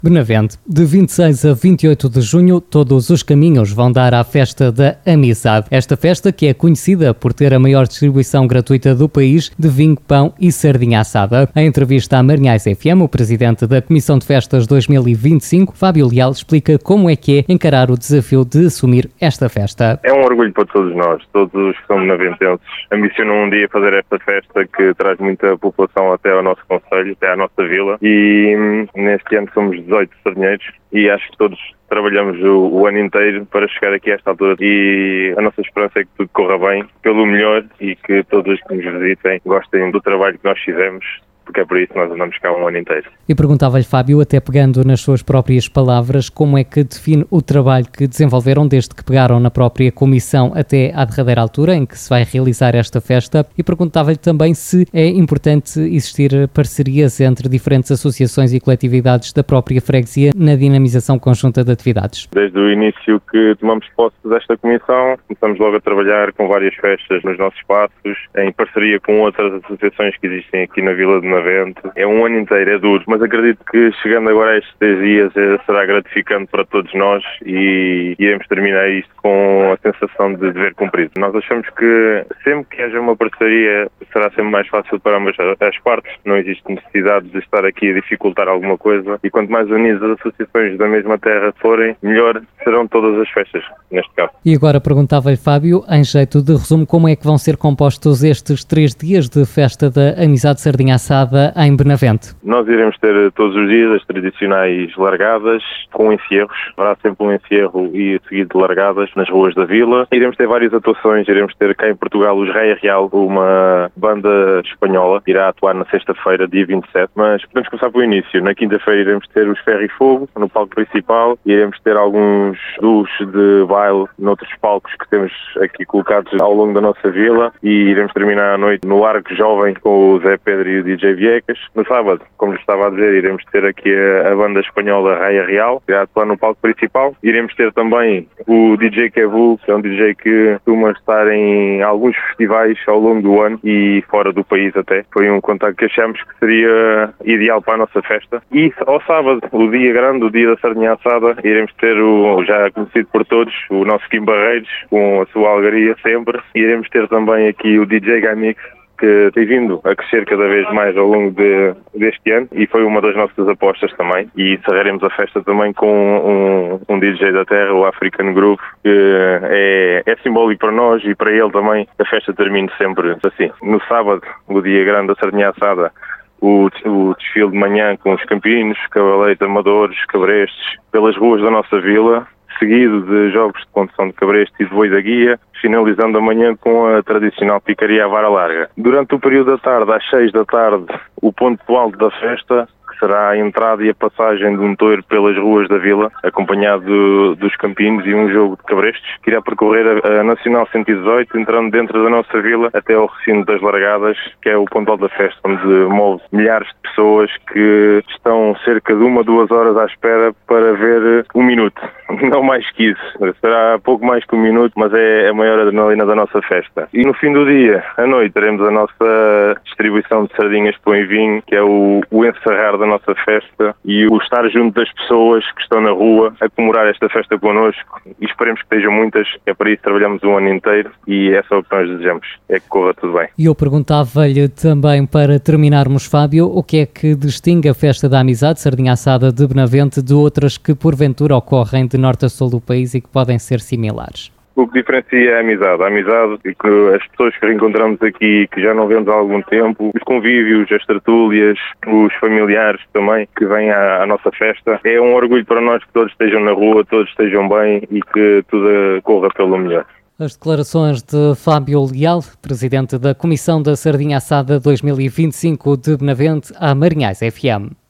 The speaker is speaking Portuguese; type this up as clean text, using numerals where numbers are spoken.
Benavente, de 26 a 28 de junho, todos os caminhos vão dar à Festa da Amizade. Esta festa, que é conhecida por ter a maior distribuição gratuita do país de vinho, pão e sardinha assada. Em entrevista à Marinhais FM, o presidente da Comissão de Festas 2025, Fábio Leal, explica como é que é encarar o desafio de assumir esta festa. É um orgulho para todos nós, todos os que são benaventenses. Ambicionam um dia fazer esta festa que traz muita população até ao nosso concelho, até à nossa vila, e neste ano somos 18 sardinheiros e acho que todos trabalhamos o ano inteiro para chegar aqui a esta altura, e a nossa esperança é que tudo corra bem, pelo melhor, e que todos os que nos visitem gostem do trabalho que nós fizemos, porque é por isso que nós andamos cá um ano inteiro. E perguntava-lhe, Fábio, até pegando nas suas próprias palavras, como é que define o trabalho que desenvolveram desde que pegaram na própria comissão até à derradeira altura em que se vai realizar esta festa, e perguntava-lhe também se é importante existir parcerias entre diferentes associações e coletividades da própria freguesia na dinamização conjunta de atividades. Desde o início que tomamos posse desta comissão, começamos logo a trabalhar com várias festas nos nossos espaços, em parceria com outras associações que existem aqui na Vila de Benavente. É um ano inteiro, é duro, mas acredito que chegando agora a estes 10 dias será gratificante para todos nós e iremos terminar isto com a sensação de dever cumprido. Nós achamos que sempre que haja uma parceria será sempre mais fácil para ambas as partes, não existe necessidade de estar aqui a dificultar alguma coisa, e quanto mais unidas as associações da mesma terra forem, melhor serão todas as festas, neste caso. E agora perguntava-lhe, Fábio, em jeito de resumo, como é que vão ser compostos estes 3 dias de Festa da Amizade Sardinha Assada em Benavente? Nós iremos ter todos os dias as tradicionais largadas com encerros. Haverá sempre um encerro e seguido de largadas nas ruas da vila. Iremos ter várias atuações. Iremos ter cá em Portugal os Raia Real, uma banda espanhola, irá atuar na sexta-feira, dia 27. Mas podemos começar pelo início. Na quinta-feira iremos ter os Ferro e Fogo no palco principal. Iremos ter alguns duos de baile noutros palcos que temos aqui colocados ao longo da nossa vila. E iremos terminar a noite no Arco Jovem com o Zé Pedro e o DJ Viecas. No sábado, como lhe estava a dizer, iremos ter aqui a banda espanhola Raia Real, que irá atuar no palco principal. Iremos ter também o DJ Kevu, que é um DJ que costuma estar em alguns festivais ao longo do ano e fora do país até. Foi um contacto que achamos que seria ideal para a nossa festa. E ao sábado, o dia grande, o dia da sardinha assada, iremos ter o já conhecido por todos, o nosso Kim Barreiros, com a sua algaria sempre. Iremos ter também aqui o DJ Gamix, que tem vindo a crescer cada vez mais ao longo deste ano, e foi uma das nossas apostas também. E encerraremos a festa também com um DJ da terra, o African Groove, que é simbólico para nós e para ele também. A festa termina sempre assim. No sábado, o dia grande da sardinha assada, o desfile de manhã com os campinos, cavaleiros, amadores, cabrestes, pelas ruas da nossa vila, seguido de jogos de condução de cabrestes e de boi da guia, finalizando a manhã com a tradicional picaria à vara larga. Durante o período da tarde, às 6 da tarde, o ponto alto da festa, que será a entrada e a passagem de um touro pelas ruas da vila, acompanhado dos campinos e um jogo de cabrestes, que irá percorrer a Nacional 118, entrando dentro da nossa vila até ao recinto das largadas, que é o ponto alto da festa, onde move milhares de pessoas que estão cerca de 1-2 horas à espera para ver um minuto. Não mais que isso. Será pouco mais que um minuto, mas é a maior adrenalina da nossa festa. E no fim do dia, à noite, teremos a nossa distribuição de sardinhas pão e vinho, que é o encerrar da nossa festa, e o estar junto das pessoas que estão na rua a comemorar esta festa connosco. E esperemos que estejam muitas, é para isso que trabalhamos um ano inteiro, e é só o que nós desejamos, é que corra tudo bem. E eu perguntava-lhe também, para terminarmos, Fábio, o que é que distingue a Festa da Amizade Sardinha Assada de Benavente de outras que porventura ocorrem de norte a sul do país e que podem ser similares? O que diferencia é a amizade. A amizade e que as pessoas que reencontramos aqui, que já não vemos há algum tempo, os convívios, as tertúlias, os familiares também que vêm à nossa festa. É um orgulho para nós que todos estejam na rua, todos estejam bem e que tudo corra pelo melhor. As declarações de Fábio Leal, presidente da Comissão da Sardinha Assada 2025 de Benavente, à Marinhais FM.